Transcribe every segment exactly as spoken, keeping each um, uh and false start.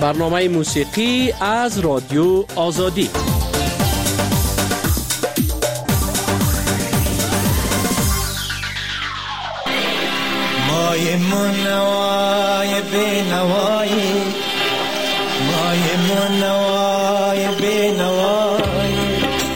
برنامه موسیقی از رادیو آزادی. مای منوای بینوایی، مای منوای بینوایی،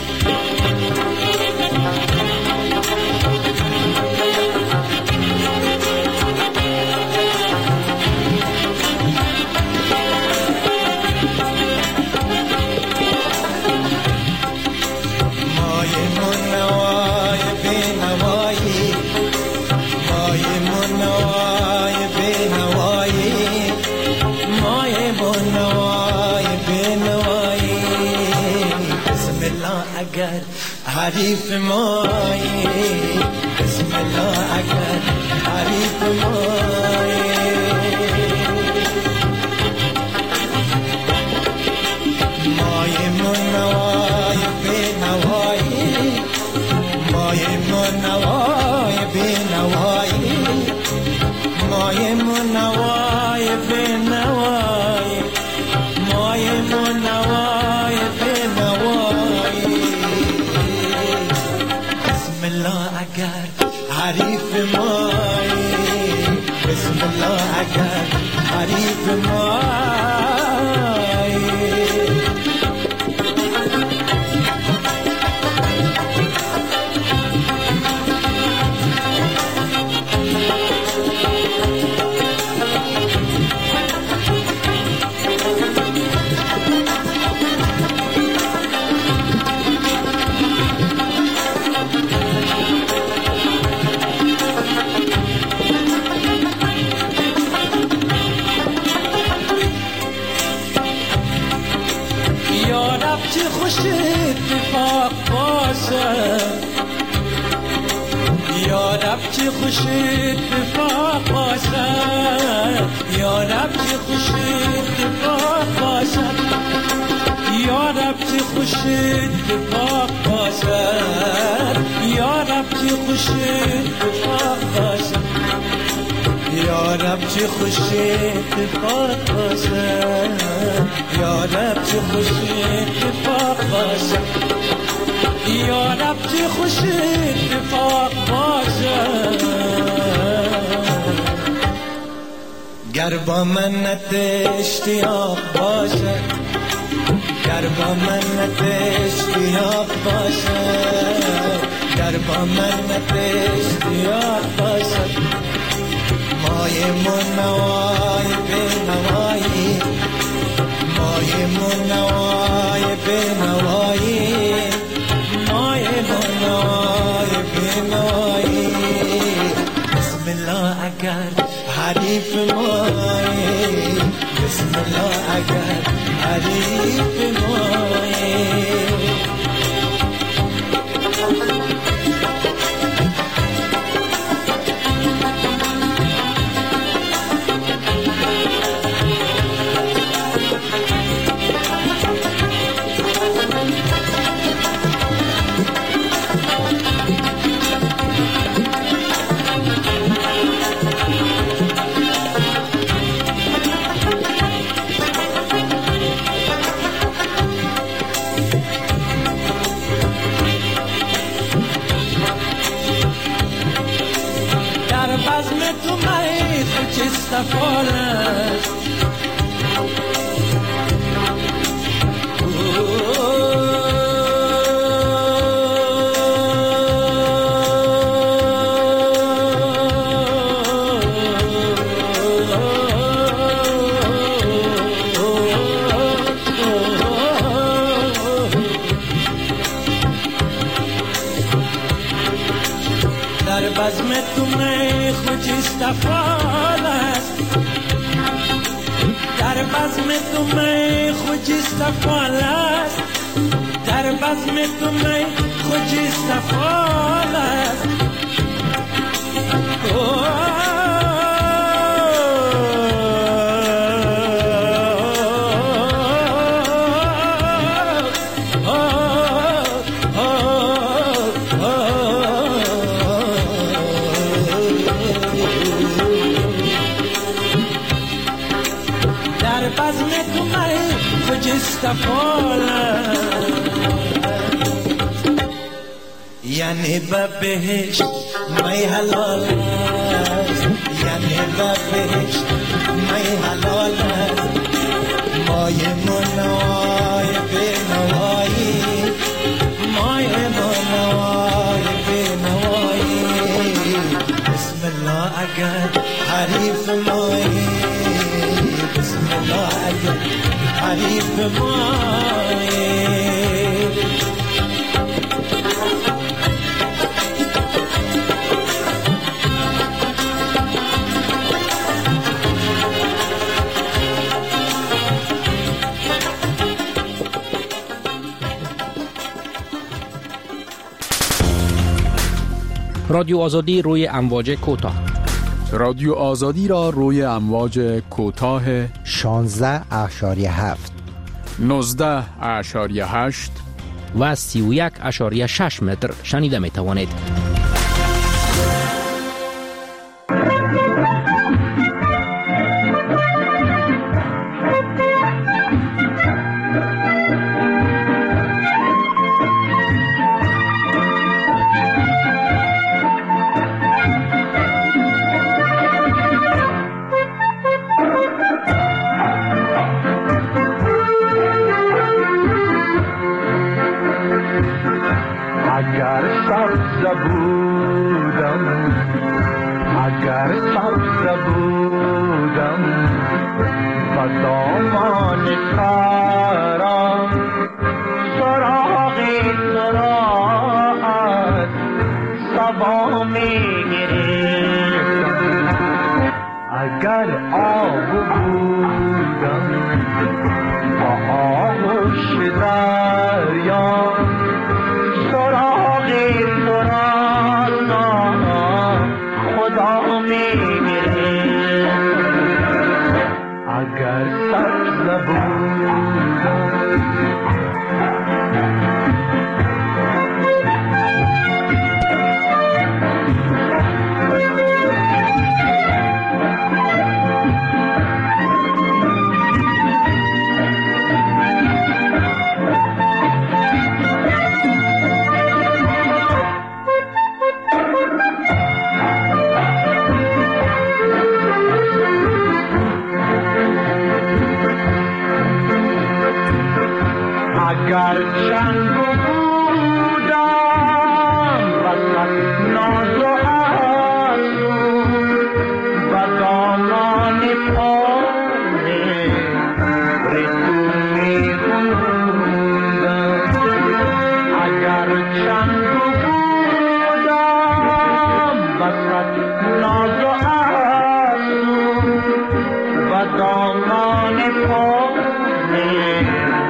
حریف مایی، بسم الله اگر حریف مایی. مای منوای بینوایی، مای منوای بینوایی، مای منوای بینوایی، مای منوای بینوایی. اگر حریف مایی، بسم الله اگر حریف مایی. چه خوش اتفاق باشه یا رب، چه خوش اتفاق باشه یا رب، چه خوش اتفاق باشه یا رب، چه خوش اتفاق باشه یا رب، چه خوش اتفاق باشه یا رب، چه خوش اتفاق باشه یا رب، چه خوش اتفاق باشه یا رب، چه خوش اتفاق باشه. گر با منت اشتیاق باشه، گر با منت اشتیاق باشه، گر با منت اشتیاق باشه. مای منوای بینوایی، مای منوای بینوایی، مای منوای بینوایی. بسم الله اگر حریف مایی، بسم الله اگر حریف مایی. در بزم تو می خوشیست فال است، در بزم تو می خوشیست فال است، در بزم تو می خوشیست فال است. در بزم تو می خجسته فالم یعنی به بهشت می حلال است یعنی به بهشت می حلال است مای منوای به نوایی مای منوای به نوایی بسم الله اگر حریف مایی بسم الله اگر حریف مایی رادیو آزادی روی امواج کوتاه. رادیو آزادی را روی امواج کوتاه شانزده اشاریه هفت نوزده اشاریه هشت و سی و یک اشاریه شش متر شنیده می توانید. اگر سبز بودم اگر سبز بودم و دامان سرم سراغی سرا از صبا میگرفتم اگر آب بودم با آغوش دریا اگر سبز بودم اگر چنگ بودم وسط ناز و آسو و دامان پاره رسو می‌خوندم اگر چنگ بودم وسط ناز و آسو و دامان پاره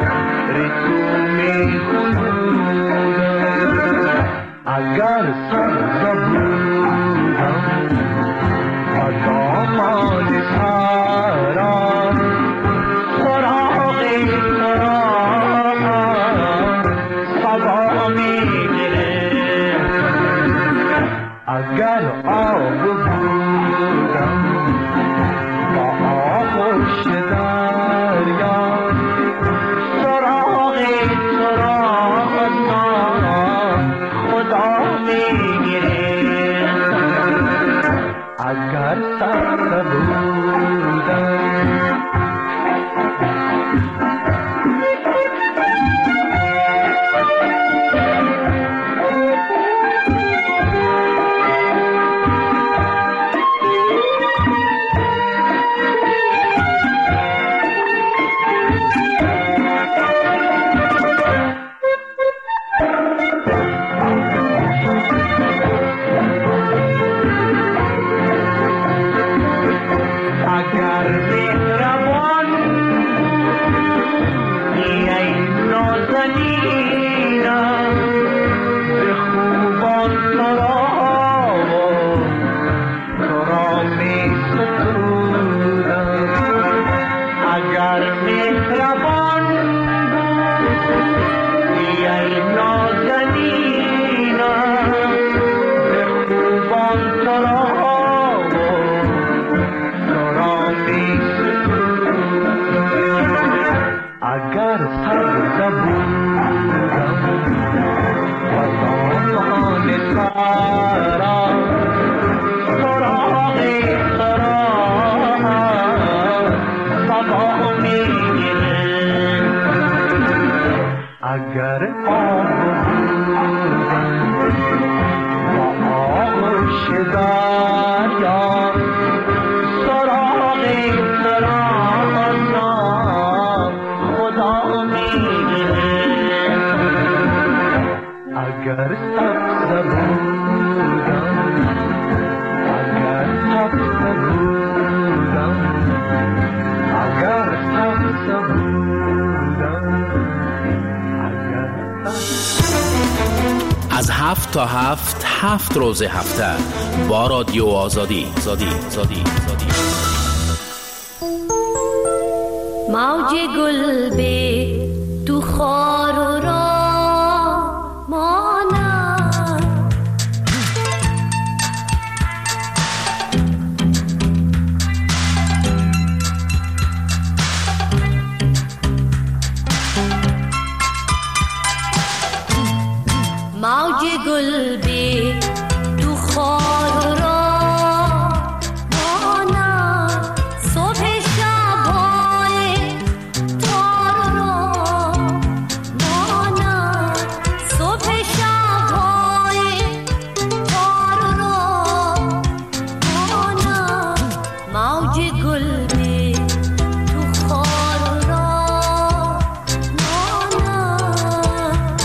اگر سبز بودم و دامان سرم سراغی سرم صبا میگرفت اگر آب بودم با آغوش دریا اگر سبز بودم دریا سراغ سراغ را خدا میگیره. اگر سبز بودم اگر سبز بودم اگر سبز بودم اگر از هفت تا هفت هفت روز هفته با رادیو آزادی آزادی آزادی آزادی. موج گل به تو خار و راه مانم، موج گل به تو خار و راه مانم، صبح شب‌های تار و راه مانم، صبح شب‌های تار و راه مانم، موج گل به تو خار و راه مانم.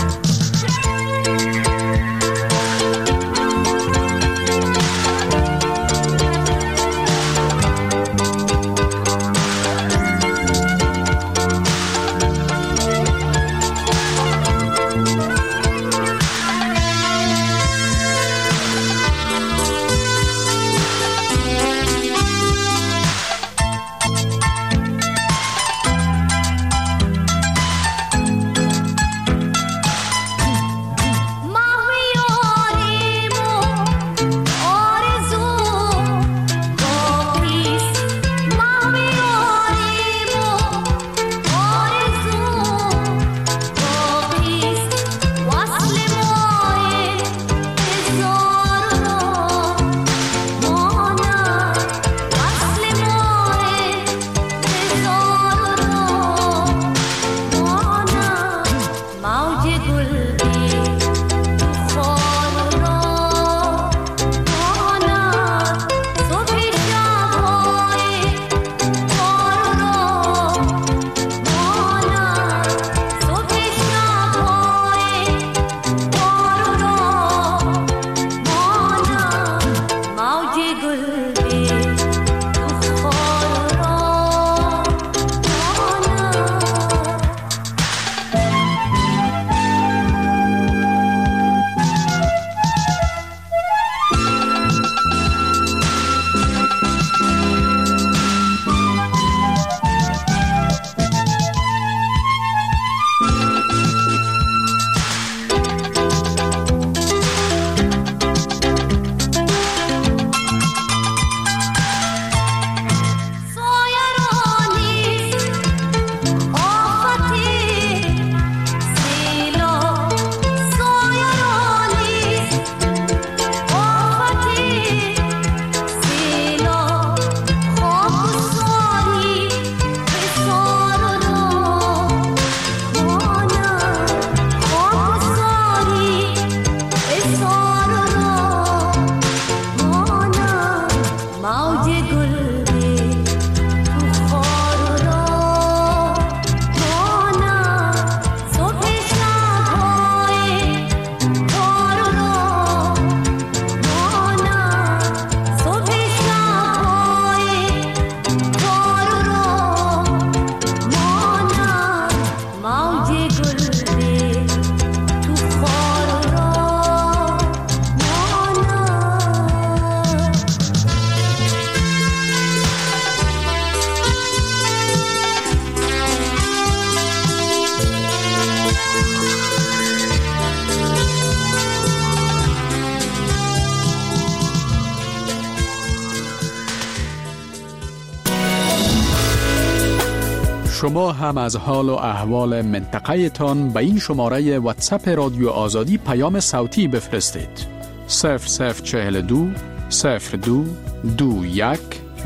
شما هم از حال و احوال منطقه تان به این شماره واتساپ رادیو آزادی پیام صوتی بفرستید. صفر صفر چهل دو صفر دو دو یک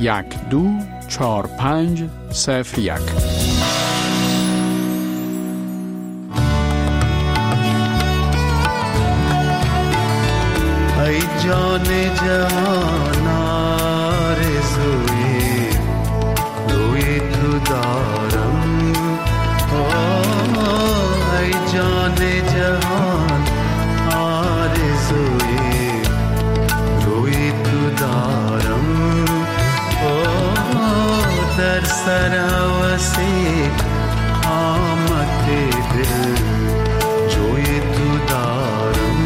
یک دو چهار پنج صفر یک. ای جان جهان آرزوی روی تو دارم. ای جان جهان آرزوی روی تو دارم. در سر هوسی آمد دل جوی تو دارم.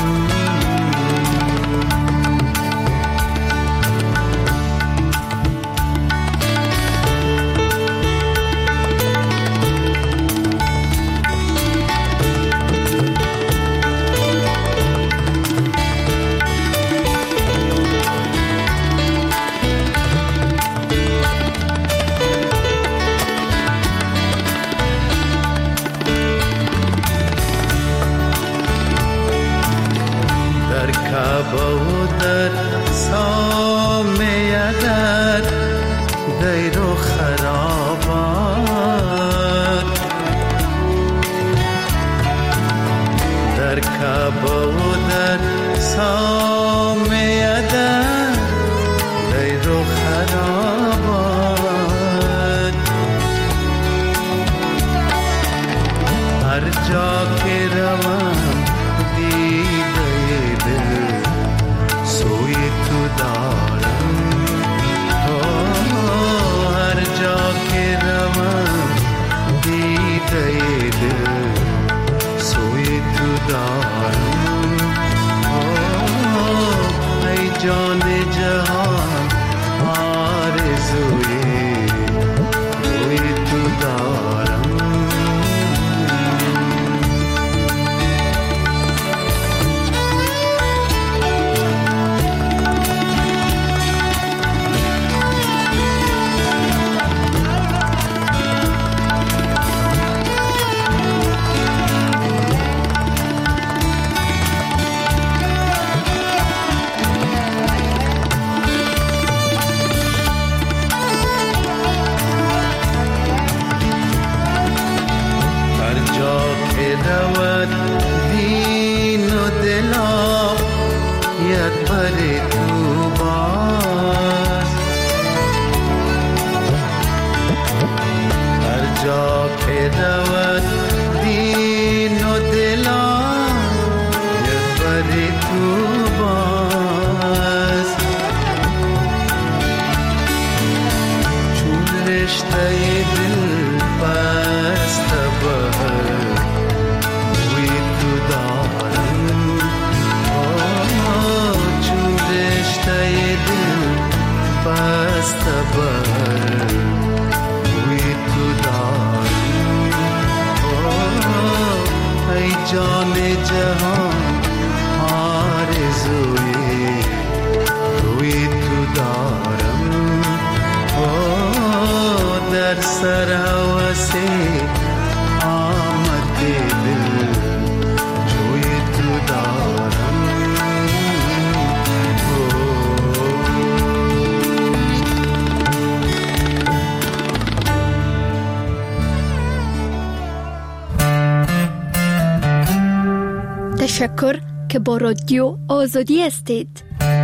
و در سامه در دیر و خرابات، در کعبه و در سامه در دیر و خرابات، هر جا که روم دیده دل سوی تو دارم. هر جا که روم دیده دل سوی تو دارم. ای جان جهان آرزوی روی تو دارم. رود دین و دلا یک بر تو باز، هر جا که رود دین و دلا یک بر تو باز. چون رشته دل بسته بر بسته بر روی تو دارم. ای جان جهان آرزوی روی تو دارم. در سر هوسی آمد دل جوی تو دارم. تشکر که با رادیو آزادی هستید.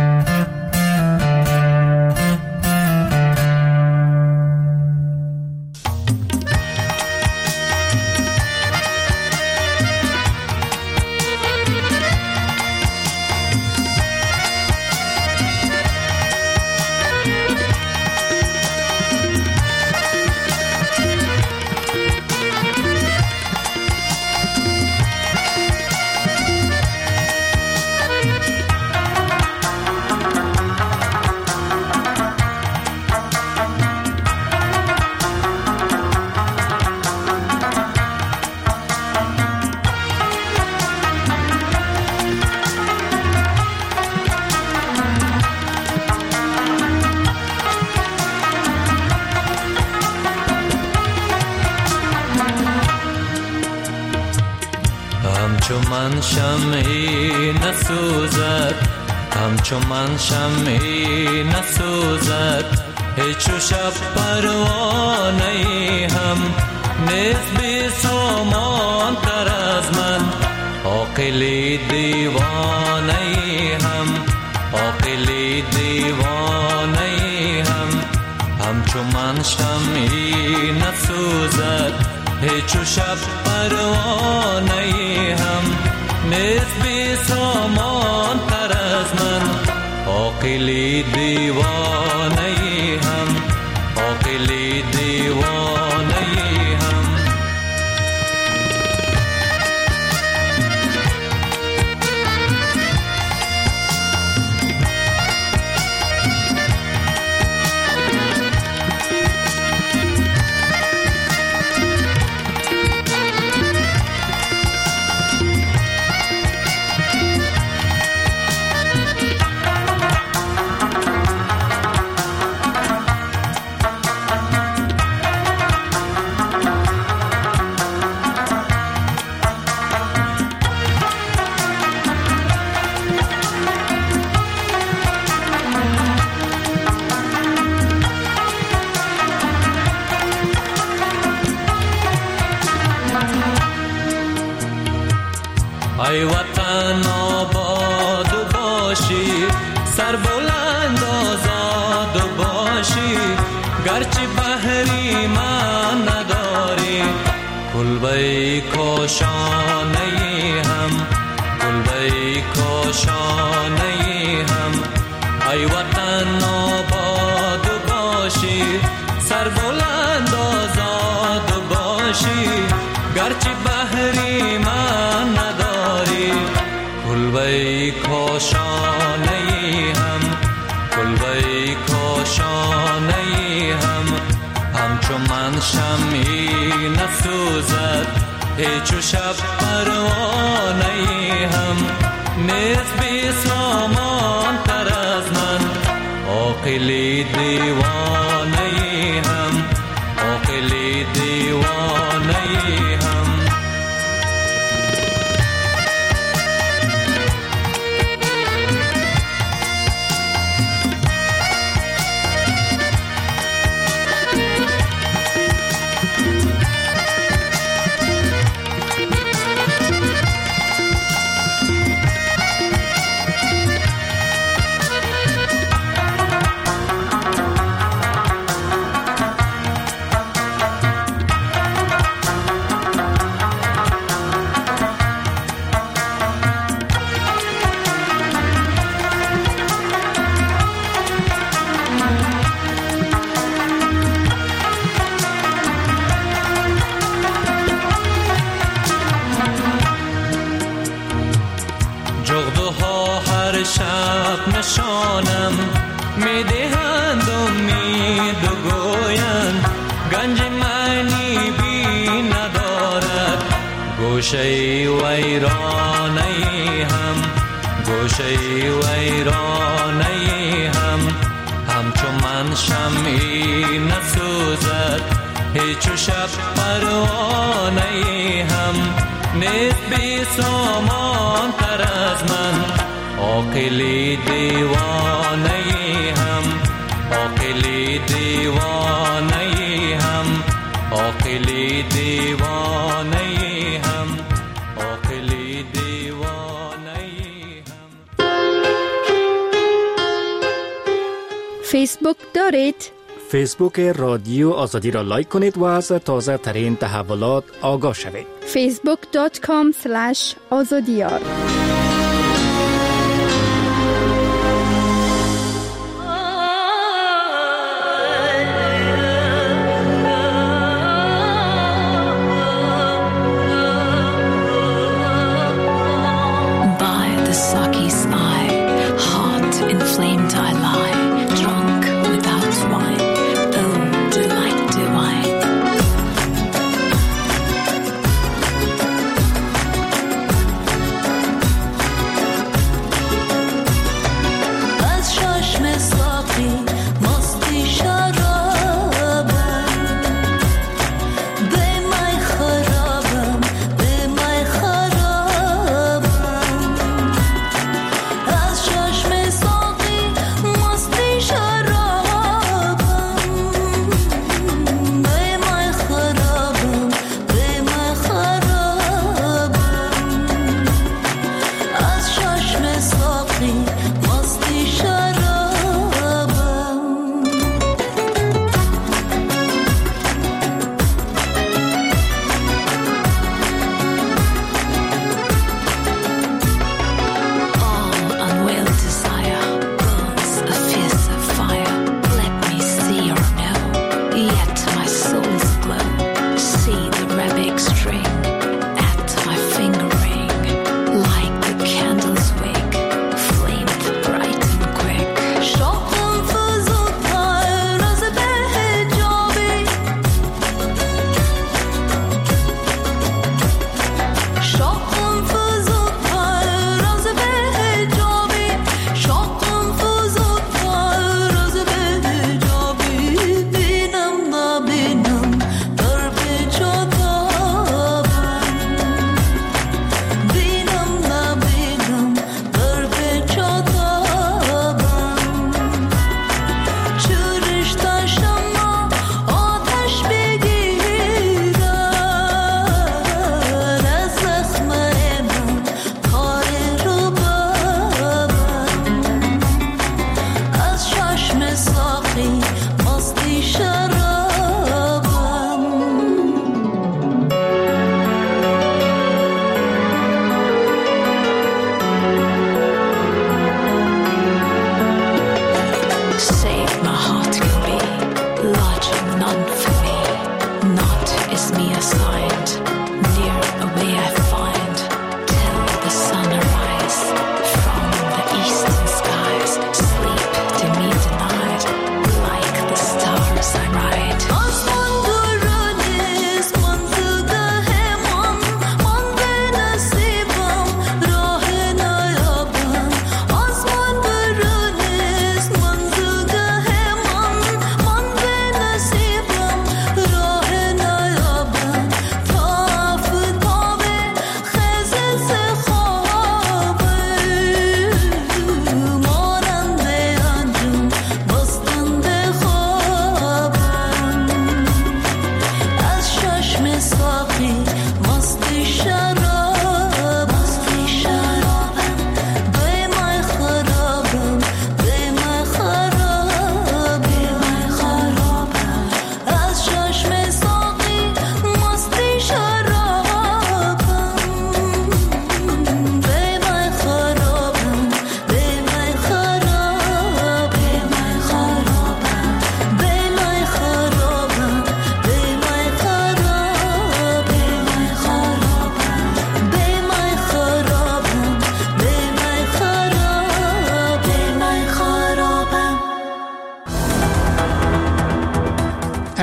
همچو من شمعی نسوزد، همچو من شمعی نسوزد، هیچو شب پروانه هم نیست بی سامان تر از من، عاقل دیوانه هم عاقلی دیوانه هم همچو من شمعی نسوزد هیچ و شب پروانه هم نیست بی سامان تر از من عاقلی دیوانه هم عاقلی دیوانه هم ای وطن آباد باشی سر بلند آزاد باشی گرچه بحری من نداری کلبه کاشانه هم کلبه کاشانه هم ای وطن آباد باشی سر بلند آزاد باشی گرچه بحری من نداری کلبه کاشانه هم کلبه کاشانه هم همچو من شمعی نسوزد هیچ و شب پروانه هم نیست بی سامان تر از من عاقلی دیوانه هم عاقلی دیوانه هم جغدها هر شب نشانم میدهند امید و گویند گنج معنی بی ندارد گوشه ویرانه هم گوشه ویرانه هم همچو من شمعی نسوزد هیچ و شب پروانه هم نیست بی سامان تر از من عاقلی دیوانه هم عاقلی دیوانه هم عاقلی دیوانه هم عاقلی دیوانه هم. فیسبوک دارید؟ فیسبوک رادیو آزادی را لایک کنید و از تازه ترین تحولات آگاه شوید. فیسبوک دات کام اسلش آزادیار. Oh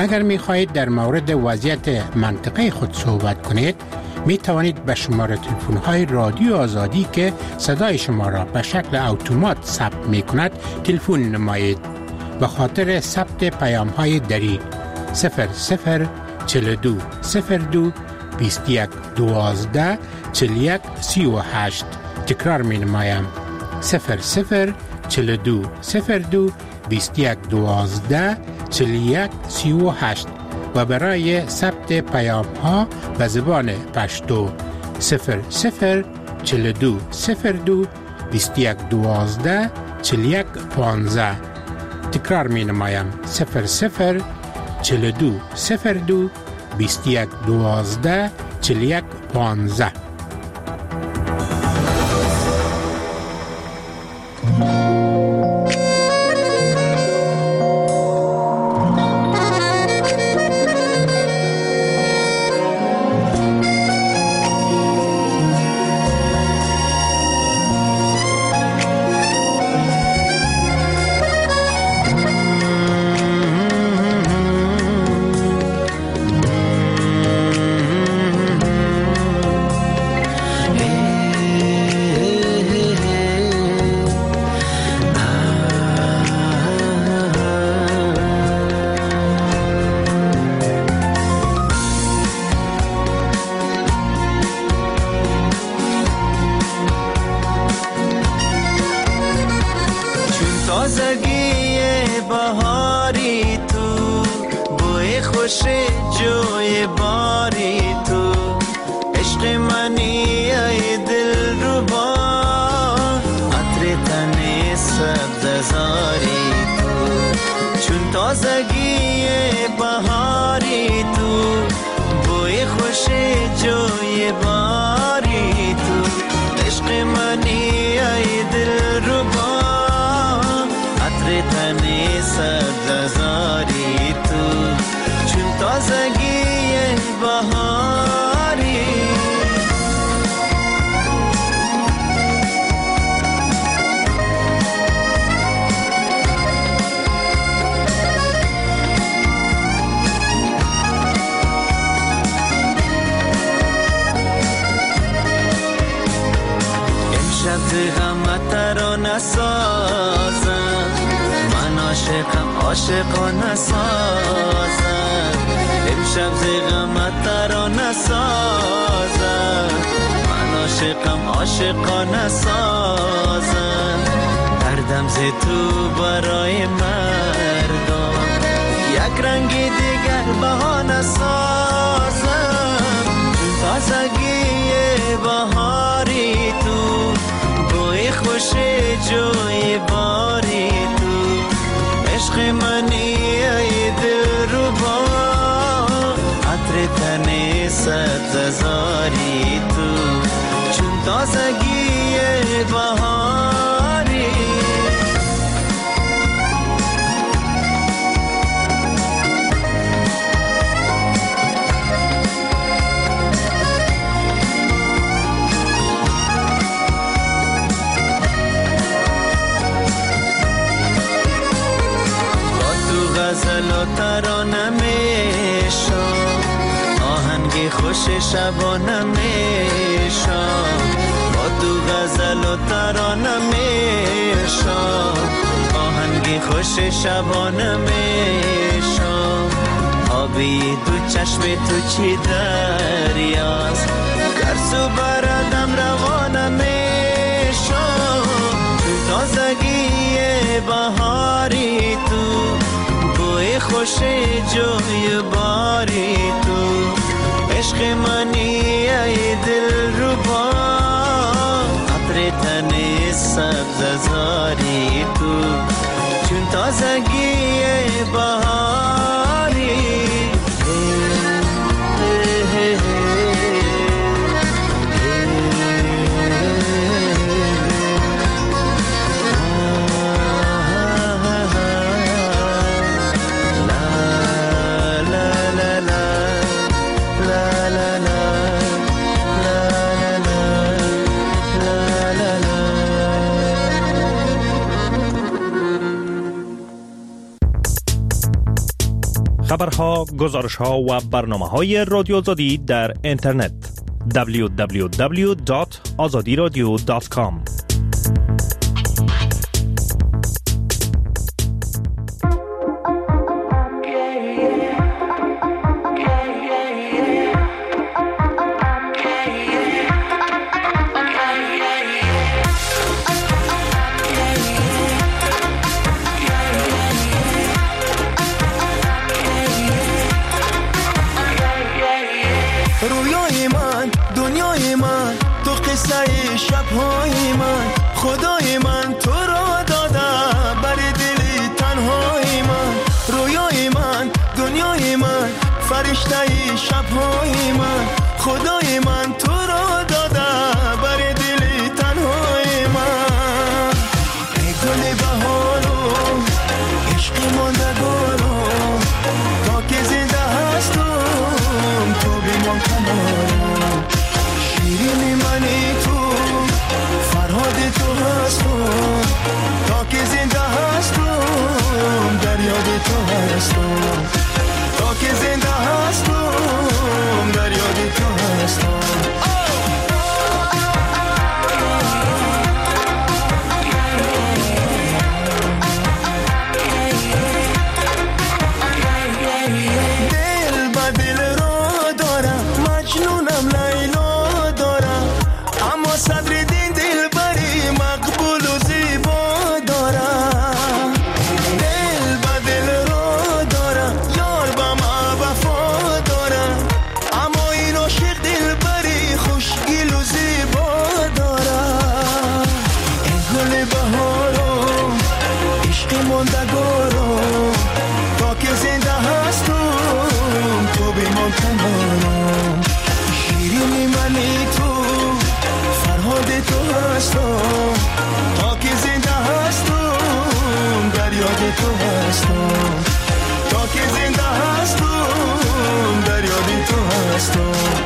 اگر می خواهید در مورد وضعیت منطقه خود صحبت کنید، می توانید به شماره تلفن های رادیو آزادی که صدای شما را به شکل اتومات ثبت می کند تلفن نمایید. به خاطر ثبت پیام های دری صفر صفر چهل و دو صفر دو بیست و یک دوازده چهل و یک سی و هشت. تکرار می نمایم صفر صفر چهل و دو صفر دو بیست و یک دوازده چهل و یک سی و هشت و برای ثبت پیام ها به زبان پشتو صفر صفر چهل و دو صفر دو بیست و یک دوازده چهل و یک پانزده. تکرار می نمایم صفر صفر چهل و دو صفر دو بیست و یک دوازده چهل و یک پانزده. عاشقانه سازم امشب زیغمت ترانه سازم من عاشقم عاشقانه سازم دردم ز تو برای مردم یک رنگی دیگر بهانه سازم تازگی بهاری تو بوی خوش جوی باری تو عشق منی ای دلربا عطر تن سبززاری تو چون تازگی بهاری غزل و ترانه میشم آهنگ خوش شبانه میشم با تو غزل و ترانه میشم آهنگ خوش شبانه میشم آبی دو چشم تو چی دریاست گرسو بردم روانه میشم تازگی بهاری تو خوش جوی باری تو عشق منی ای دلربا عطر تن سبززاری تو چون تازگی بهاری خبرها، گزارشها و برنامه‌های رادیو آزادی در اینترنت دبلیو دبلیو دبلیو دات آزادی رادیو دات کام. شب‌های من خدای من تو را دادم برای دلی تنهای من، رویای من دنیای من فرشته شب‌های من خدای من تو را دادم برای دلی تنهای من. ای گل بهارم عشق ماندگارم تا که زنده هستم تو بمان کنارم، شیرین منی تو فرهاد تو هستم تا که زنده هستم در یاد تو هستم، تا که زنده هستم در یاد تو هستم. دل با دل را دارم مجنونم لیلا دارم، اما صدر دین دل بری مقبول و زیبا دارم. دل با دل را دارم یار با ما وفا دارم، اما این عاشق دل بری خوشگل و زیبا دارم. ای گل بهارم عشق ماندگارم تا که زنده هستم تو بمان کنارم، شیرین منی تو فرهاد تو هستم تا که زنده هستم در یاد تو هستم، تا که زنده هستم در یاد تو هستم.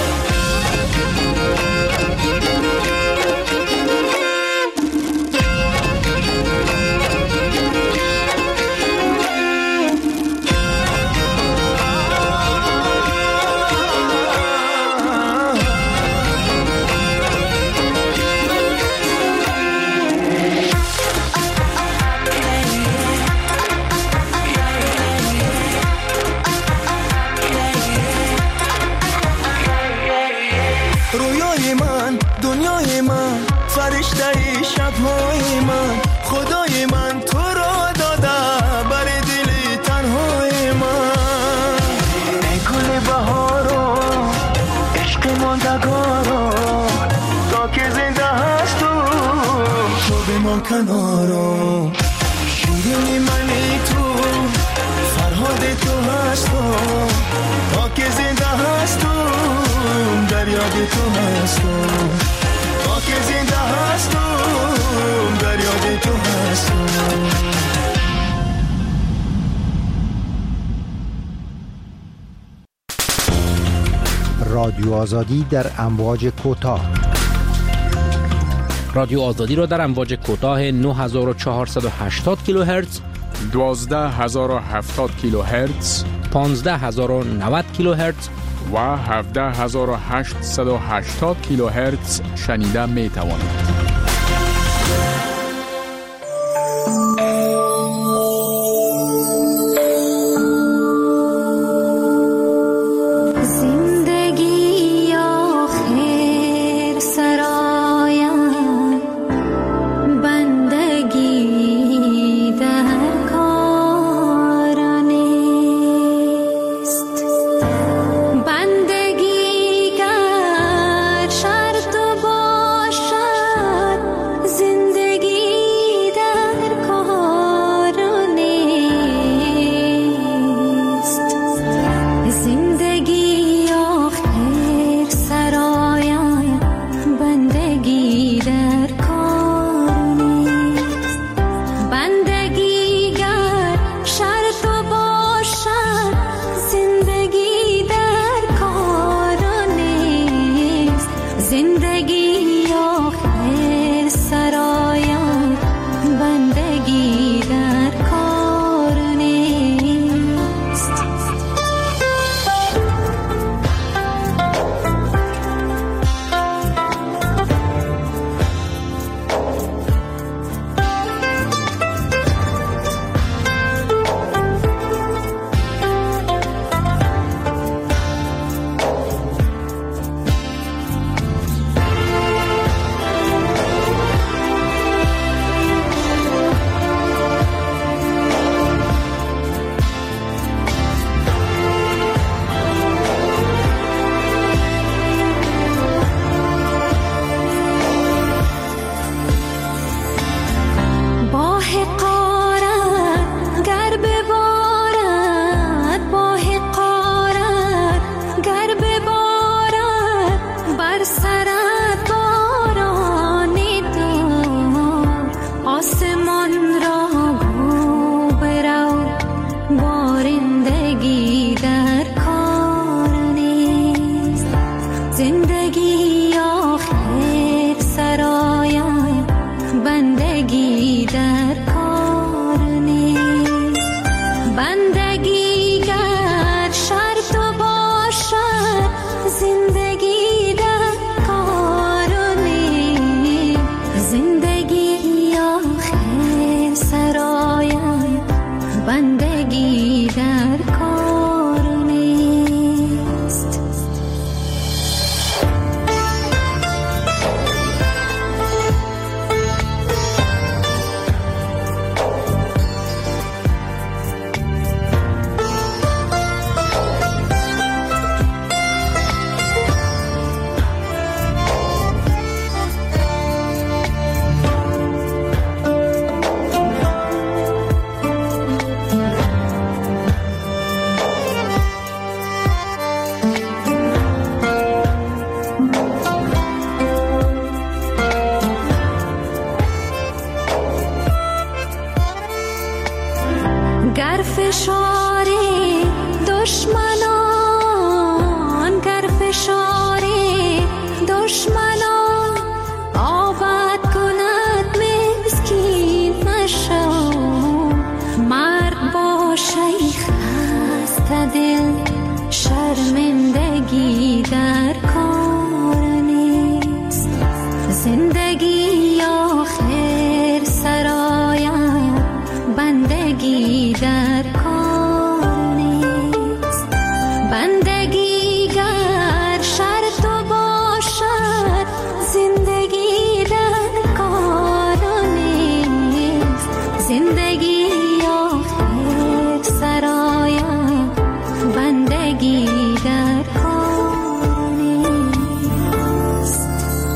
رویای من دنیای من فرشته شب‌های من خدای من تو را داده برای دل تنهای من. ای گل بهارم عشق ماندگارم تا که زنده هستم تو بمان کنارم، شیرین منی تو فرهاد تو هستم تا که زنده هستم در یاد تو هستم، تا که زنده هستم در یاد تو هستم. رادیو آزادی در امواج کوتاه. رادیو آزادی را در امواج کوتاه نه هزار و چهارصد و هشتاد کیلوهرتز، دوازده هزار و هفتاد کیلوهرتز، پانزده هزار و نود کیلوهرتز و هفده هزار و هشتصد و هشتاد کیلوهرتز شنیده می توانید. بندگی گر شرط باشه سرایم بندگی در کار نیست. گر فشار دشمنان گر فشار دشمنان آباد کند مسکین مشو، مرد باشه ای خسته دل شرمندگی در کار نیست. زندگی آخر سرایم بندگی در کار نیست. بندگی گر شرط باشد زندگی در کار نیست. زندگی آخر سرایم بندگی در کار نیست.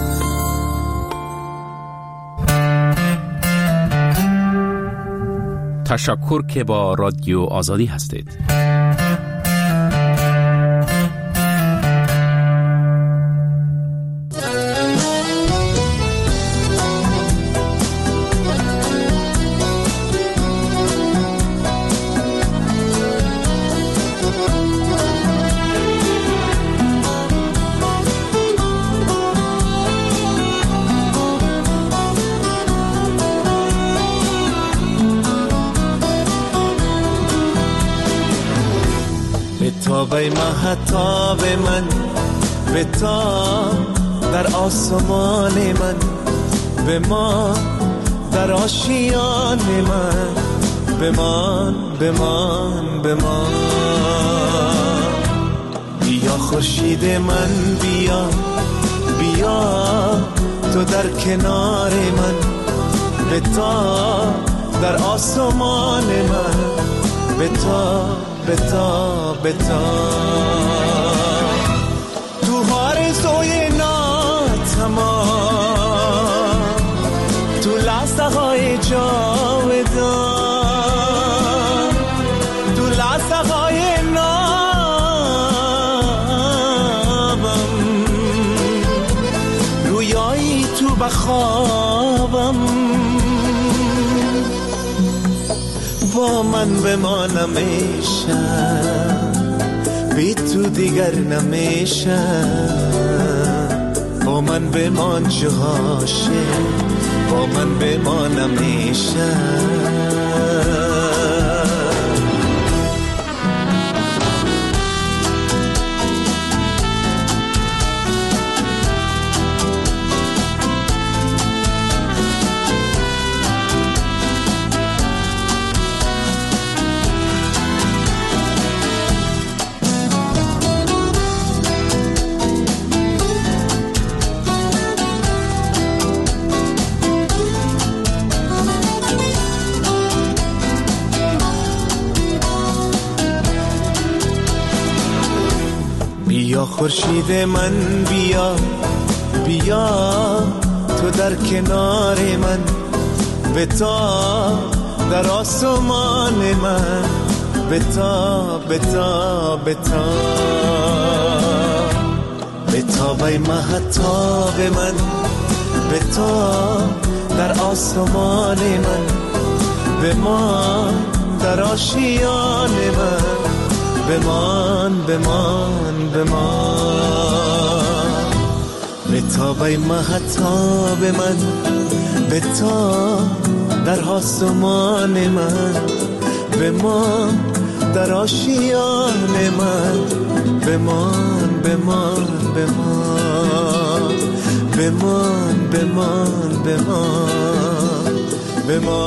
تشکر که با رادیو آزادی هستید. بی مهتاب من به تا در آسمان من، به ما در آشیان من، بمان بمان بمان. بیا خورشید من بیا بیا تو در کنار من، به تا در آسمان من، به تا بتا بتا. تو آرزوی ناتمام، تو لحظه های جاودان، تو لحظه های نابم، رویایی تو بخوابم. با من بمانم میشه، بی تو دیگر نمیشه. با من بمان جهاشه، با من بمانم میشه. بیا خورشید من بیا بیا تو در کنار من، به تا در آسمان من، به تا به تا به تا. به تا بی مهتاب من، به تا در آسمان من، به ما در آشیان من، بمان بمان بمان. به تا بی مهتاب من، به تا در آسمان من، به ما در آشیان من، بمان بمان بمان بمان بمان بمان بمان.